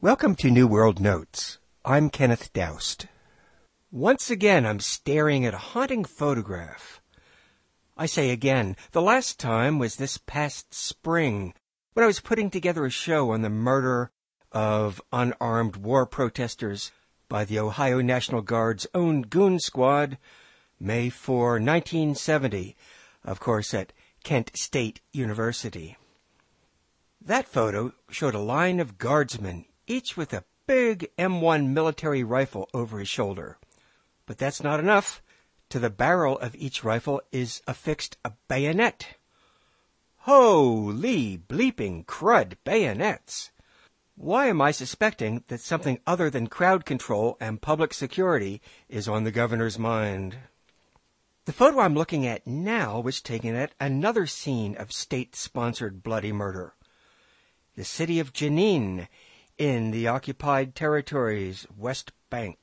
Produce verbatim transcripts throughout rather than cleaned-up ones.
Welcome to New World Notes. I'm Kenneth Doust. Once again, I'm staring at a haunting photograph. I say again, the last time was this past spring, when I was putting together a show on the murder of unarmed war protesters by the Ohio National Guard's own goon squad, May fourth, nineteen seventy, of course at Kent State University. That photo showed a line of guardsmen, each with a big M one military rifle over his shoulder. But that's not enough. To the barrel of each rifle is affixed a bayonet. Holy bleeping crud bayonets! Why am I suspecting that something other than crowd control and public security is on the governor's mind? The photo I'm looking at now was taken at another scene of state-sponsored bloody murder. The city of Jenin, in the occupied territories, West Bank.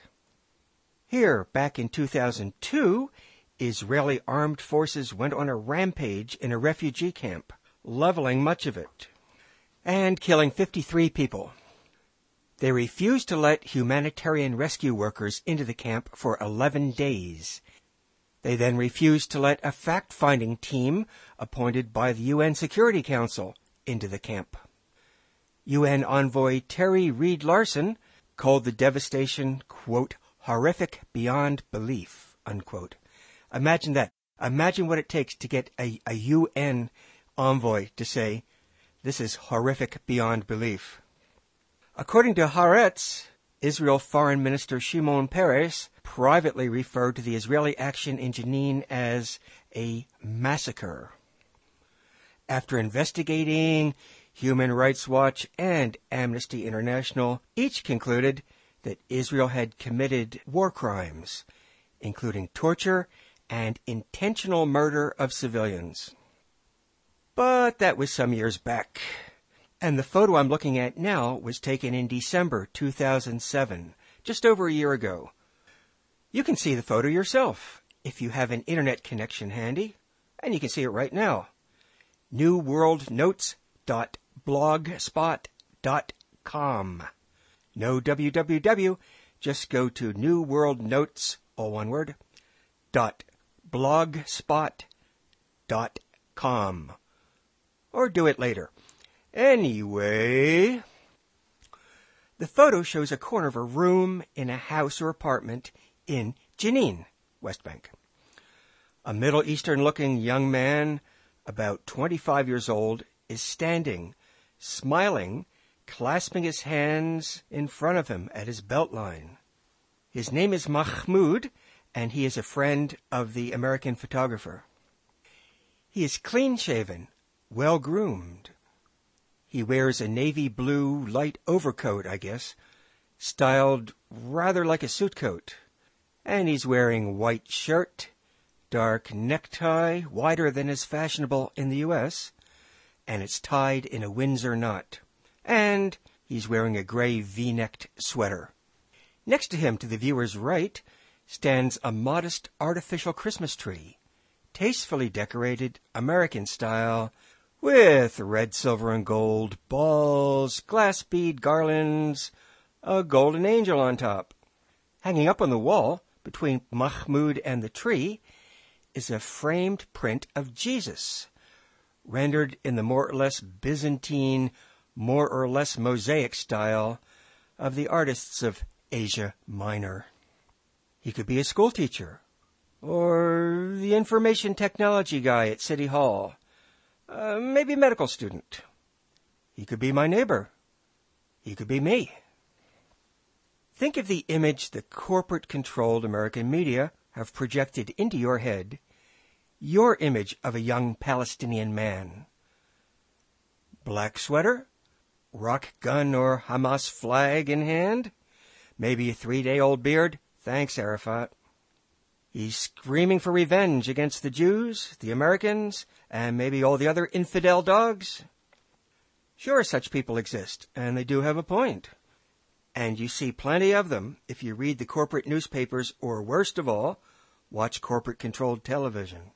Here, back in two thousand two, Israeli armed forces went on a rampage in a refugee camp, leveling much of it, and killing fifty-three people. They refused to let humanitarian rescue workers into the camp for eleven days. They then refused to let a fact-finding team appointed by the U N Security Council into the camp. U N envoy Terry Reed Larson called the devastation, quote, horrific beyond belief, unquote. Imagine that. Imagine what it takes to get a, a U N envoy to say, this is horrific beyond belief. According to Haaretz, Israel Foreign Minister Shimon Peres privately referred to the Israeli action in Jenin as a massacre. After investigating, Human Rights Watch and Amnesty International each concluded that Israel had committed war crimes, including torture and intentional murder of civilians. But that was some years back, and the photo I'm looking at now was taken in December two thousand seven, just over a year ago. You can see the photo yourself if you have an internet connection handy, and you can see it right now. new world notes dot blogspot dot com. No www, just go to New World Notes, all one word, dot blogspot dot com. Or do it later. Anyway, the photo shows a corner of a room in a house or apartment in Jenin, West Bank. A Middle Eastern-looking young man, about twenty-five years old, is standing, smiling, clasping his hands in front of him at his belt line. His name is Mahmoud, and he is a friend of the American photographer. He is clean-shaven, well-groomed. He wears a navy blue light overcoat, I guess, styled rather like a suit coat. And he's wearing white shirt, dark necktie, wider than is fashionable in the U S, and it's tied in a Windsor knot. And he's wearing a gray V-necked sweater. Next to him, to the viewer's right, stands a modest artificial Christmas tree, tastefully decorated American style, with red, silver, and gold balls, glass bead garlands, a golden angel on top. Hanging up on the wall, between Mahmoud and the tree, is a framed print of Jesus, rendered in the more or less Byzantine, more or less mosaic style of the artists of Asia Minor. He could be a schoolteacher, or the information technology guy at City Hall, uh, maybe a medical student. He could be my neighbor. He could be me. Think of the image the corporate-controlled American media have projected into your head, your image of a young Palestinian man. Black sweater, rock gun or Hamas flag in hand, maybe a three-day-old beard. Thanks, Arafat. He's screaming for revenge against the Jews, the Americans, and maybe all the other infidel dogs. Sure, such people exist, and they do have a point. And you see plenty of them if you read the corporate newspapers or, worst of all, watch corporate-controlled television.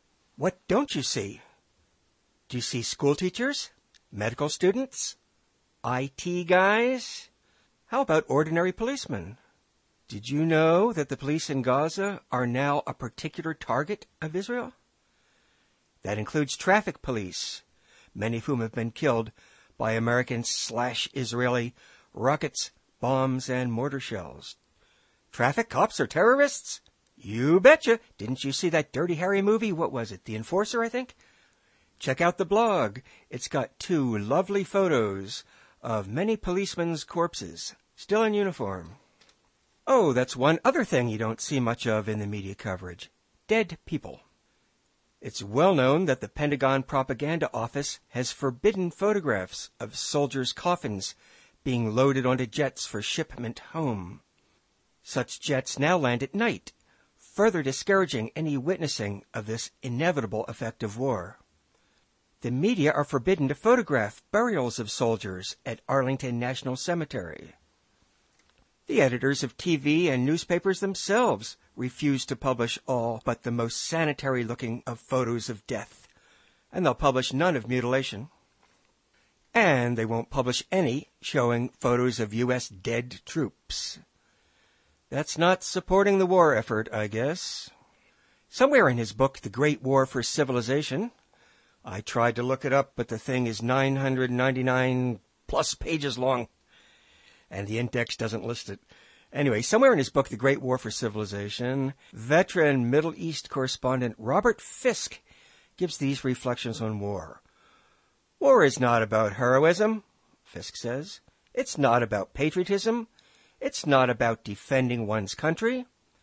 What don't you see? Do you see school teachers? Medical students? I T guys? How about ordinary policemen? Did you know that the police in Gaza are now a particular target of Israel? That includes traffic police, many of whom have been killed by American slash Israeli rockets, bombs, and mortar shells. Traffic cops are terrorists? You betcha. Didn't you see that Dirty Harry movie? What was it? The Enforcer, I think? Check out the blog. It's got two lovely photos of many policemen's corpses, still in uniform. Oh, that's one other thing you don't see much of in the media coverage. Dead people. It's well known that the Pentagon Propaganda Office has forbidden photographs of soldiers' coffins being loaded onto jets for shipment home. Such jets now land at night, further discouraging any witnessing of this inevitable effect of war. The media are forbidden to photograph burials of soldiers at Arlington National Cemetery. The editors of T V and newspapers themselves refuse to publish all but the most sanitary-looking of photos of death, and they'll publish none of mutilation. And they won't publish any showing photos of U S dead troops. That's not supporting the war effort, I guess. Somewhere in his book, The Great War for Civilization, I tried to look it up, but the thing is nine hundred ninety-nine plus pages long, and the index doesn't list it. Anyway, somewhere in his book, The Great War for Civilization, veteran Middle East correspondent Robert Fisk gives these reflections on war. War is not about heroism, Fisk says. It's not about patriotism. It's not about defending one's country.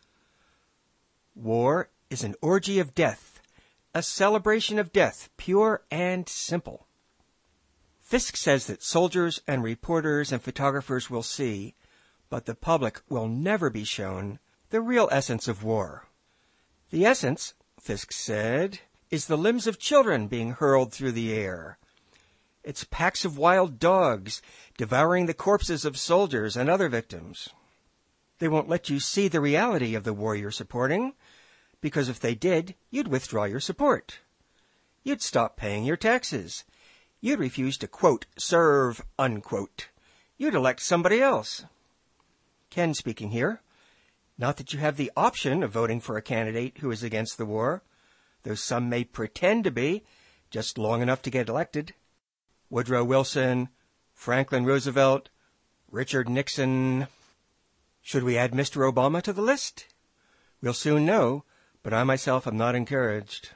War is an orgy of death, a celebration of death, pure and simple. Fisk says that soldiers and reporters and photographers will see, but the public will never be shown, the real essence of war. The essence, Fisk said, is the limbs of children being hurled through the air. It's packs of wild dogs devouring the corpses of soldiers and other victims. They won't let you see the reality of the war you're supporting, because if they did, you'd withdraw your support. You'd stop paying your taxes. You'd refuse to, quote, serve, unquote. You'd elect somebody else. Ken speaking here. Not that you have the option of voting for a candidate who is against the war, though some may pretend to be, just long enough to get elected. Woodrow Wilson, Franklin Roosevelt, Richard Nixon. Should we add Mister Obama to the list? We'll soon know, but I myself am not encouraged.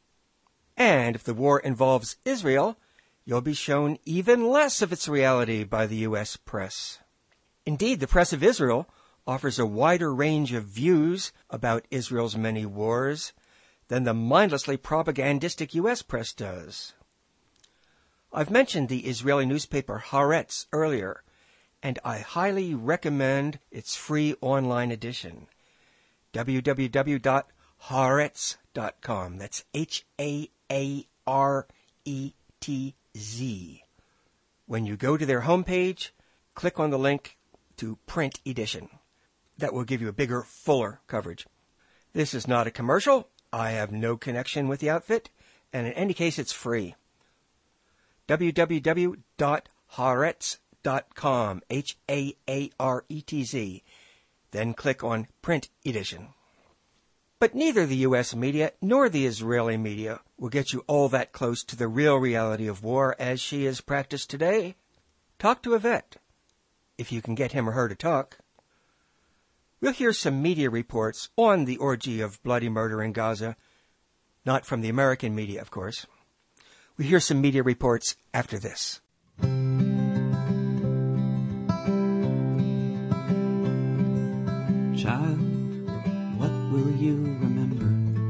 And if the war involves Israel, you'll be shown even less of its reality by the U S press. Indeed, the press of Israel offers a wider range of views about Israel's many wars than the mindlessly propagandistic U S press does. I've mentioned the Israeli newspaper Haaretz earlier, and I highly recommend its free online edition, w w w dot haaretz dot com. That's H A A R E T Z. When you go to their homepage, click on the link to print edition. That will give you a bigger, fuller coverage. This is not a commercial. I have no connection with the outfit, and in any case, it's free. w w w dot haaretz dot com, H A A R E T Z. Then click on Print Edition. But neither the U S media nor the Israeli media will get you all that close to the real reality of war as she is practiced today. Talk to a vet, if you can get him or her to talk. We'll hear some media reports on the orgy of bloody murder in Gaza, not from the American media, of course. We'll hear some media reports after this. Child, what will you remember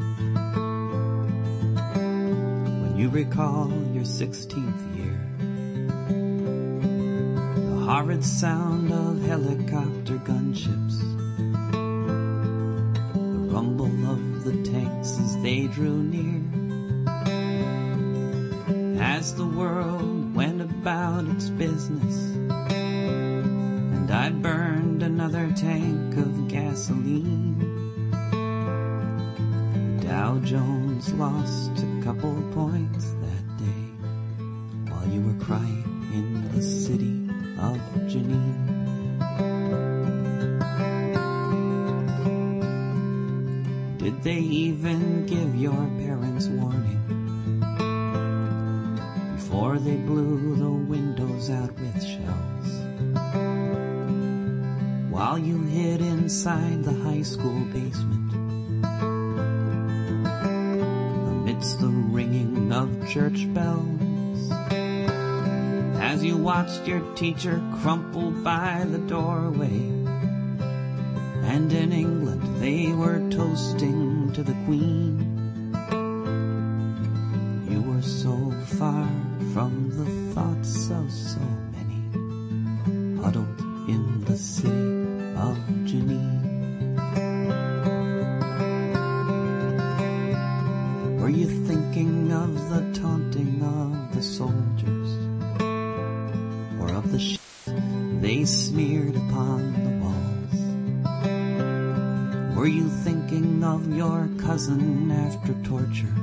when you recall your sixteenth year? The horrid sound of helicopter gunships, the rumble of the tanks as they drew near, as the world went about its business, and I burned another tank of gasoline. Dow Jones lost a couple points that day while you were crying in the city. of Janine. Did they even give your parents warning before they blew the windows out with shells? While you hid inside the high school basement, amidst the ringing of church bells, as you watched your teacher crumple by the doorway, and in England they were toasting to the Queen. You were so far from the thoughts of so many, huddled in the city of Janine. Were you thinking of the taunting of the soldiers, or of the shit they smeared upon the walls? Were you thinking of your cousin after torture,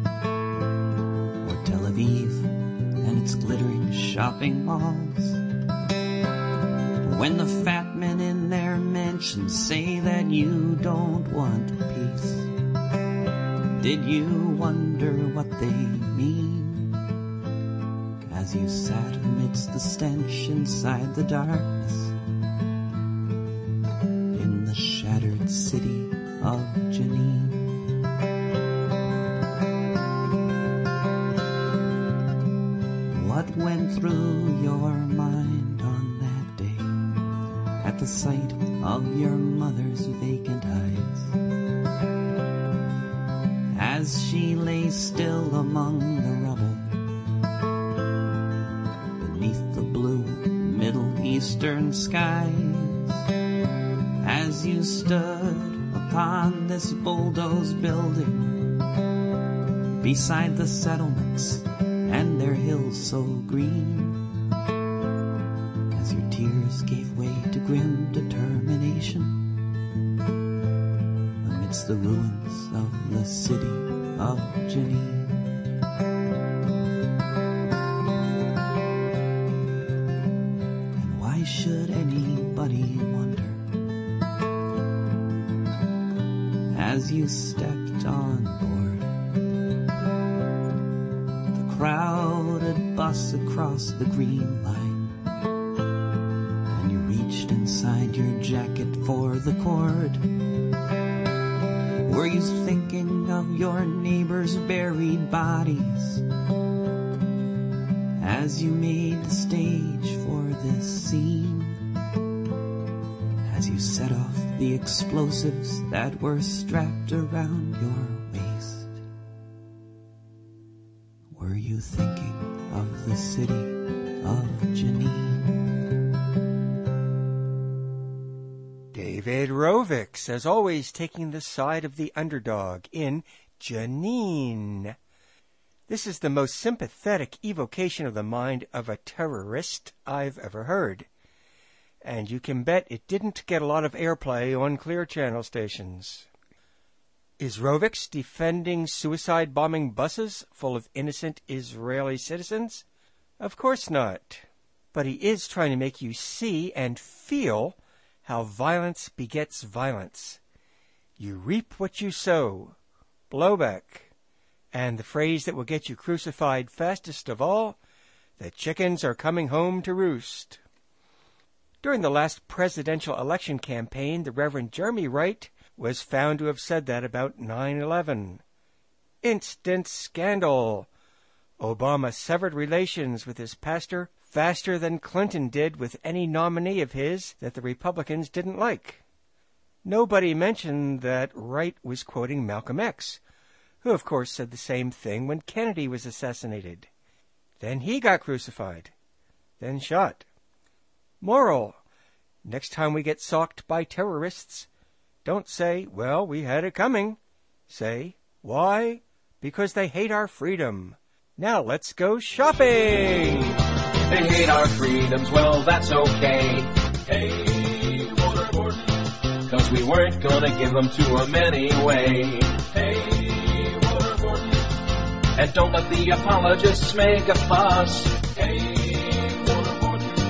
or Tel Aviv and its glittering shopping malls? When the fat men in their mansions say that you don't want peace, did you wonder what they mean? As you sat amidst the stench inside the darkness, in the shattered city of Janine. What went through your mind on that day, at the sight of your mother's vacant eyes, as she lay still among the rubble, beneath the blue Middle Eastern skies, as you stood upon this bulldozed building, beside the settlements and their hills so green, as your tears gave way to grim determination, amidst the ruins of the city of Janine. And why should anybody wonder, as you stepped on board the crowded bus across the green line, and you reached inside your jacket for the cord? Were you thinking of your neighbors' buried bodies, as you made the stage for this scene, as you set off the explosives that were strapped around your waist? Were you thinking of the city of Janine? David Rovics, as always, taking the side of the underdog in Janine. This is the most sympathetic evocation of the mind of a terrorist I've ever heard. And you can bet it didn't get a lot of airplay on Clear Channel stations. Is Rovics defending suicide bombing buses full of innocent Israeli citizens? Of course not. But he is trying to make you see and feel how violence begets violence. You reap what you sow. Blowback. And the phrase that will get you crucified fastest of all, the chickens are coming home to roost. During the last presidential election campaign, the Reverend Jeremy Wright was found to have said that about nine eleven. Instant scandal. Obama severed relations with his pastor faster than Clinton did with any nominee of his that the Republicans didn't like. Nobody mentioned that Wright was quoting Malcolm X, who of course said the same thing when Kennedy was assassinated. Then he got crucified, then shot. Moral: next time we get socked by terrorists, don't say, well, we had it coming. Say, why? Because they hate our freedom. Now let's go shopping! They hate our freedoms, well, that's okay. Hey, waterboard, cause we weren't gonna give them to them anyway. Hey, waterboard, and don't let the apologists make a fuss. Hey, waterboard,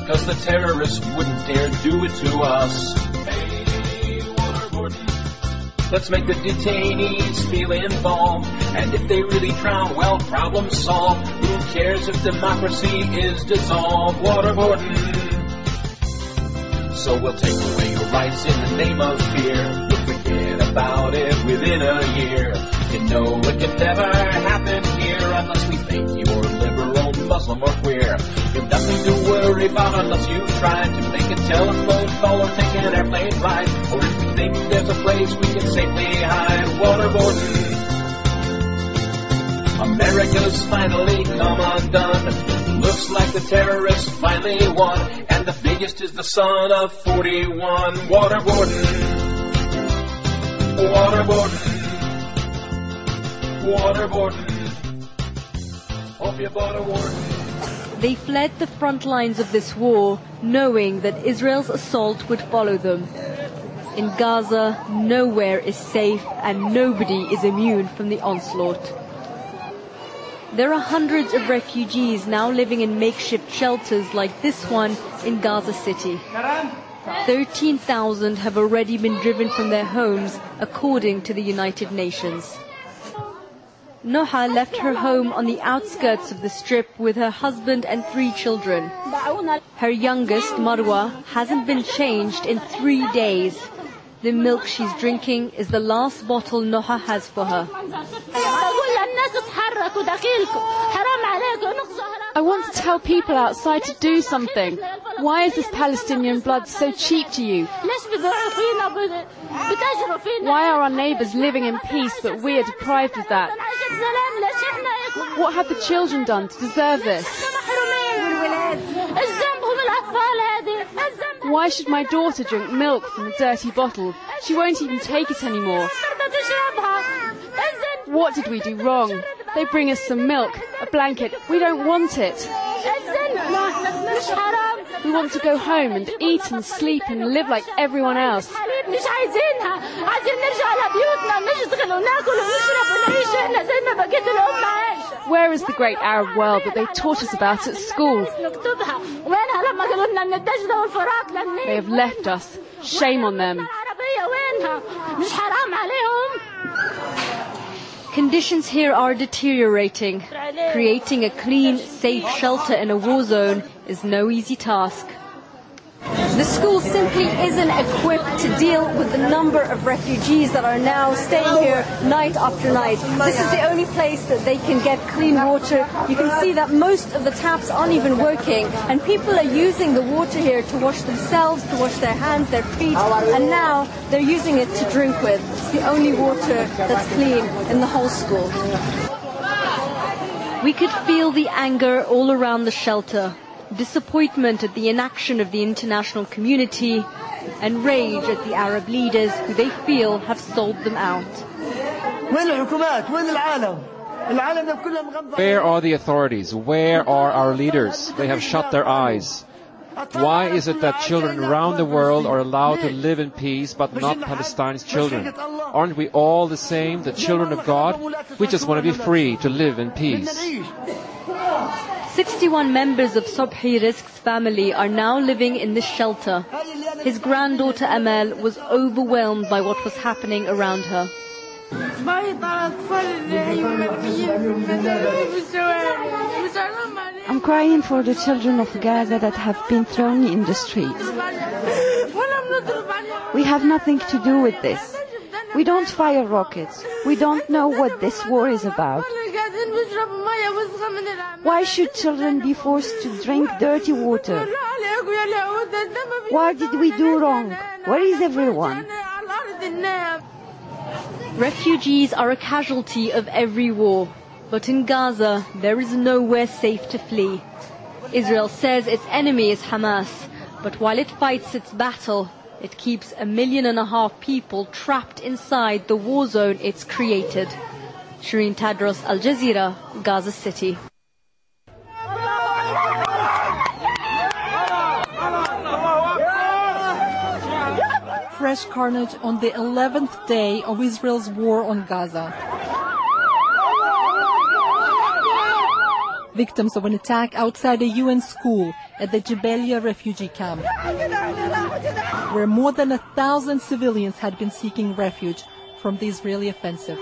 'cause the terrorists wouldn't dare do it to us. Hey, Waterboarding, let's make the detainees feel involved, and if they really drown, well, problem solved. Who cares if democracy is dissolved? Waterboarding. So we'll take away your rights in the name of fear. You'll forget about it within a year. You know it can never happen here unless we think you're liberal, Muslim or queer. You've nothing to worry about unless you try to make a telephone call or take an airplane ride. Or if we think there's a place we can safely hide. Waterboarding. America's finally come undone. Looks like the terrorists finally won, and the biggest is the son of forty-one. Waterboarding. Waterboarding. Waterboarding. Hope you bought a warden. They fled the front lines of this war, knowing that Israel's assault would follow them. In Gaza, nowhere is safe and nobody is immune from the onslaught. There are hundreds of refugees now living in makeshift shelters like this one in Gaza City. thirteen thousand have already been driven from their homes, according to the United Nations. Noha left her home on the outskirts of the strip with her husband and three children. Her youngest, Marwa, hasn't been changed in three days. The milk she's drinking is the last bottle Noha has for her. I want to tell people outside to do something. Why is this Palestinian blood so cheap to you? Why are our neighbours living in peace but we are deprived of that? What have the children done to deserve this? Why should my daughter drink milk from a dirty bottle? She won't even take it anymore. What did we do wrong? They bring us some milk, a blanket. We don't want it. We want to go home and eat and sleep and live like everyone else. Where is the great Arab world that they taught us about at school? They have left us. Shame on them. Conditions here are deteriorating. Creating a clean, safe shelter in a war zone is no easy task. The school simply isn't equipped to deal with the number of refugees that are now staying here night after night. This is the only place that they can get clean water. You can see that most of the taps aren't even working, and people are using the water here to wash themselves, to wash their hands, their feet, and now they're using it to drink with. It's the only water that's clean in the whole school. We could feel the anger all around the shelter. Disappointment at the inaction of the international community, and rage at the Arab leaders who they feel have sold them out. Where are the authorities? Where are our leaders? They have shut their eyes. Why is it that children around the world are allowed to live in peace, but not Palestine's children? Aren't we all the same, the children of God? We just want to be free to live in peace. sixty-one members of Sobhi Rizq's family are now living in this shelter. His granddaughter Amal was overwhelmed by what was happening around her. I'm crying for the children of Gaza that have been thrown in the streets. We have nothing to do with this. We don't fire rockets. We don't know what this war is about. Why should children be forced to drink dirty water? What did we do wrong? Where is everyone? Refugees are a casualty of every war, but in Gaza there is nowhere safe to flee. Israel says its enemy is Hamas, but while it fights its battle, it keeps a million and a half people trapped inside the war zone it's created. Shireen Tadros, Al Jazeera, Gaza City. Fresh carnage on the eleventh day of Israel's war on Gaza. victims of an attack outside a U N school at the Jabalia refugee camp, where more than a thousand civilians had been seeking refuge from the Israeli offensive.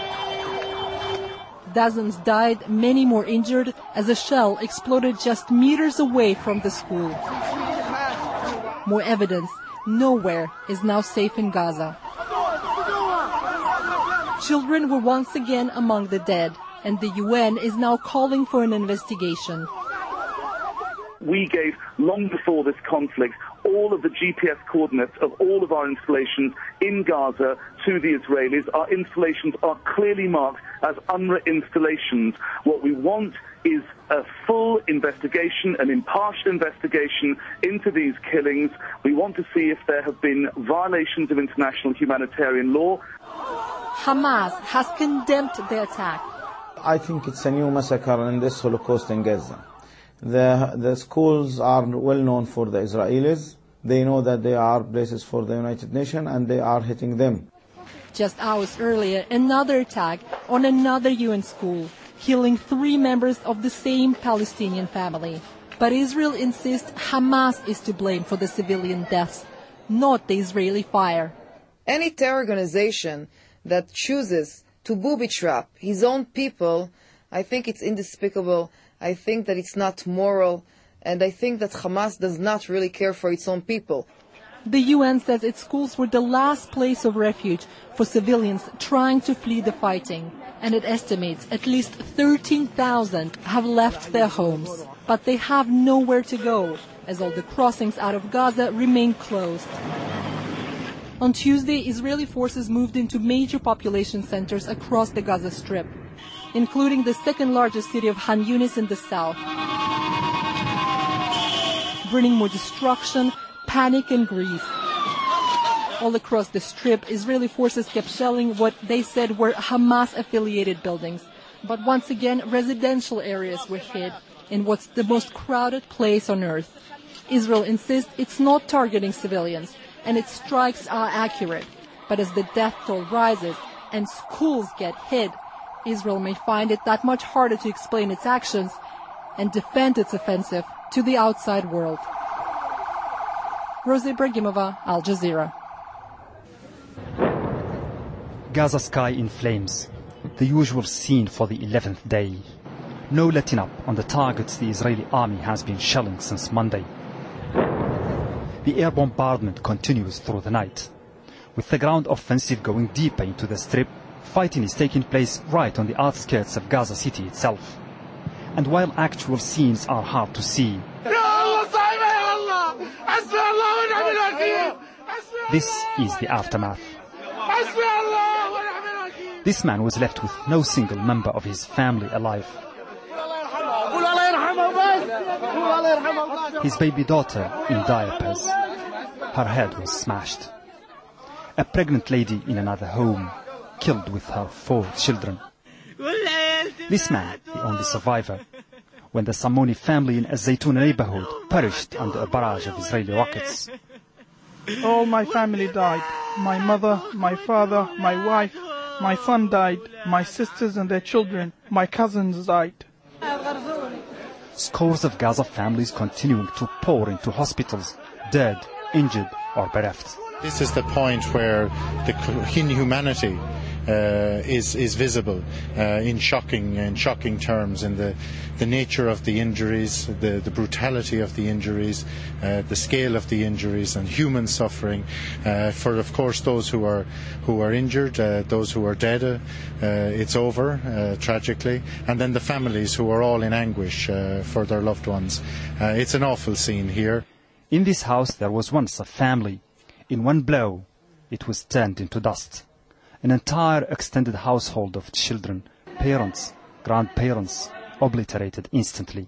Dozens died, many more injured, as a shell exploded just meters away from the school. More evidence, nowhere is now safe in Gaza. Children were once again among the dead, and the U N is now calling for an investigation. We gave, long before this conflict, all of the G P S coordinates of all of our installations in Gaza to the Israelis. Our installations are clearly marked as UNRWA installations. What we want is a full investigation, an impartial investigation into these killings. We want to see if there have been violations of international humanitarian law. Hamas has condemned the attack. I think it's a new massacre in this Holocaust in Gaza. The, the schools are well known for the Israelis. They know that they are places for the United Nations and they are hitting them. Just hours earlier, another attack on another U N school, killing three members of the same Palestinian family. But Israel insists Hamas is to blame for the civilian deaths, not the Israeli fire. Any terror organization that chooses to booby-trap his own people, I think it's indespicable. I think that it's not moral, and I think that Hamas does not really care for its own people. The U N says its schools were the last place of refuge for civilians trying to flee the fighting, and it estimates at least thirteen thousand have left their homes. But they have nowhere to go, as all the crossings out of Gaza remain closed. On Tuesday, Israeli forces moved into major population centers across the Gaza Strip, including the second largest city of Han Yunis in the south, bringing more destruction, panic and grief. All across the Strip, Israeli forces kept shelling what they said were Hamas-affiliated buildings. But once again, residential areas were hit in what's the most crowded place on earth. Israel insists it's not targeting civilians, and its strikes are accurate. But as the death toll rises and schools get hit, Israel may find it that much harder to explain its actions and defend its offensive to the outside world. Rosie Bragimova, Al Jazeera. Gaza sky in flames, the usual scene for the eleventh day. No letting up on the targets the Israeli army has been shelling since Monday. The air bombardment continues through the night. With the ground offensive going deeper into the Strip, fighting is taking place right on the outskirts of Gaza City itself. And while actual scenes are hard to see, this is the aftermath. This man was left with no single member of his family alive. His baby daughter in diapers. Her head was smashed. A pregnant lady in another home, killed with her four children. This man, the only survivor, when the Samoni family in a Zaytuna neighborhood perished under a barrage of Israeli rockets. All my family died. My mother, my father, my wife, my son died. My sisters and their children, my cousins died. Scores of Gaza families continuing to pour into hospitals, dead, injured or bereft. This is the point where the inhumanity uh, is is visible uh, in shocking in shocking terms, in the the nature of the injuries, the the brutality of the injuries, uh, the scale of the injuries, and human suffering uh, for, of course, those who are who are injured, uh, those who are dead. Uh, it's over uh, tragically, and then the families who are all in anguish uh, for their loved ones. Uh, it's an awful scene here. In this house there was once a family. In one blow, it was turned into dust. An entire extended household of children, parents, grandparents, obliterated instantly.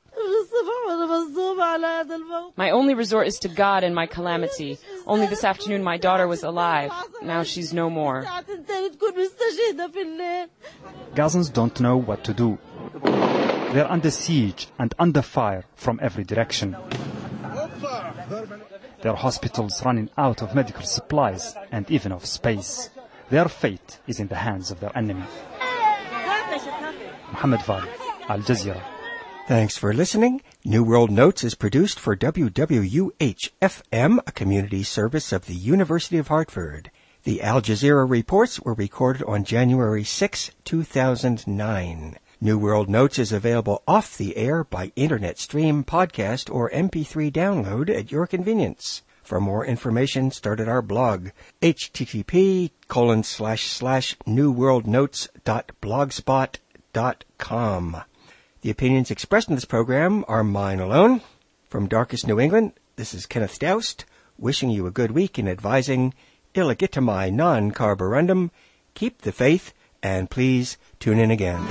My only resort is to God in my calamity. Only this afternoon my daughter was alive. Now she's no more. Gazans don't know what to do. They're under siege and under fire from every direction. Their hospitals running out of medical supplies and even of space. Their fate is in the hands of their enemy. Mohammed Vali, Al Jazeera, Thanks for listening. New World Notes is produced for W W U H F M, a community service of the University of Hartford. The Al Jazeera reports were recorded on January sixth, two thousand nine. New World Notes is available off the air by internet stream, podcast, or M P three download at your convenience. For more information, start at our blog, http colon slash slash newworldnotes dot blogspot dot com. The opinions expressed in this program are mine alone. From darkest New England, this is Kenneth Doust, wishing you a good week and advising illegitimi non carborundum, keep the faith, and please tune in again.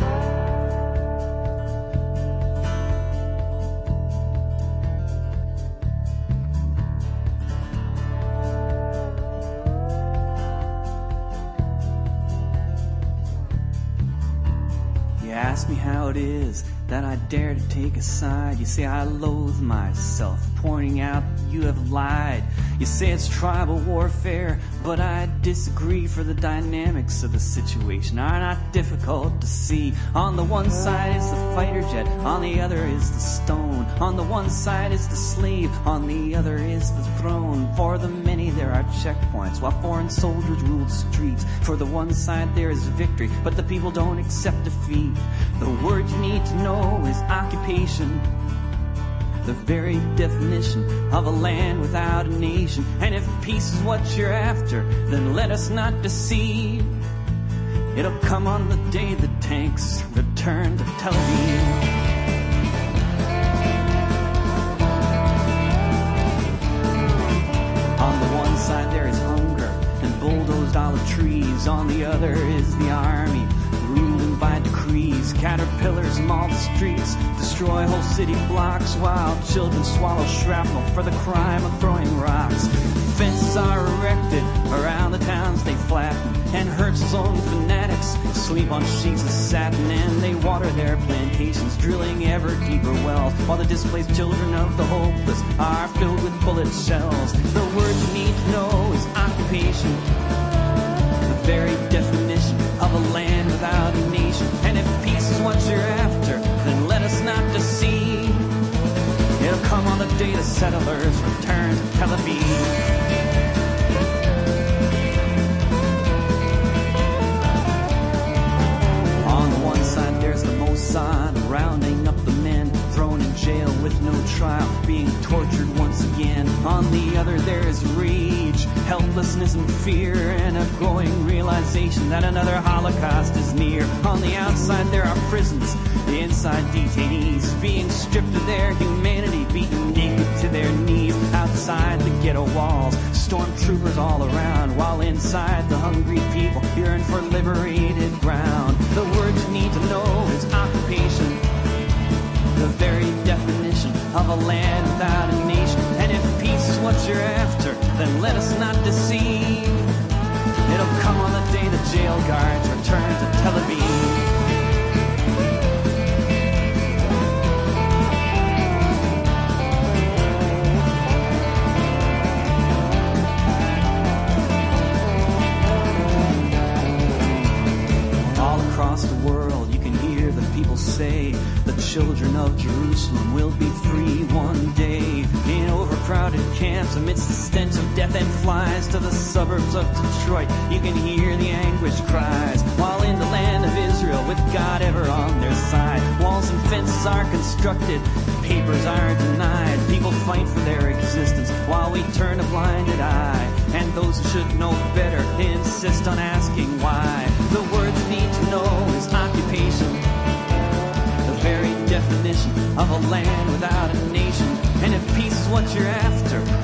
Ask me how it is that I dare to take a side. You say I loathe myself, pointing out you have lied. You say it's tribal warfare, but I disagree, for the dynamics of the situation are not difficult to see. On the one side is the fighter jet, on the other is the stone. On the one side is the slave, on the other is the throne. For the many there are checkpoints, while foreign soldiers rule the streets. For the one side there is victory, but the people don't accept defeat. The word you need to know is occupation, the very definition of a land without a nation. And if peace is what you're after, then let us not deceive. It'll come on the day the tanks return to Tel Aviv. On the one side there is hunger and bulldozed olive trees. On the other is the army, ruling by decrees. Caterpillars maul the streets, destroy whole city blocks, while children swallow shrapnel for the crime of throwing rocks. Fences are erected around the towns they flatten, and Herzl's own fanatics sleep on sheets of satin. And they water their plantations, drilling ever deeper wells, while the displaced children of the hopeless are filled with bullet shells. The word you need to know is occupation, the very definition of a land without a nation. And if peace is what you're after, then let us not deceive. It'll come on the day the settlers return to Tel Aviv. On the one side there's the Mossad, rounding up the men thrown in jail with no trial, being tortured once again. On the other there is rage, helplessness and fear, and a growing realization that another Holocaust is near. On the outside there are prisons, the inside detainees being stripped of their humanity, beaten naked to their knees. Outside the ghetto walls, stormtroopers all around, while inside the hungry people yearn for liberated ground. The word you need to know is occupation, the very definition of a land without a nation. And if peace is what you're after, then let us not deceive. It'll come on the day the jail guards return to Tel Aviv. All across the world you can hear the people say the children of Jerusalem will be free one day. In overcrowded camps amidst the stench of death and flies to the suburbs of Detroit, you can hear the anguish cries. While in the land of Israel, with God ever on their side, walls and fences are constructed, papers are denied. People fight for their existence while we turn a blinded eye. And those who should know better insist on asking why. The word you need to know is occupation, the very definition of a land without a nation. And if peace is what you're after,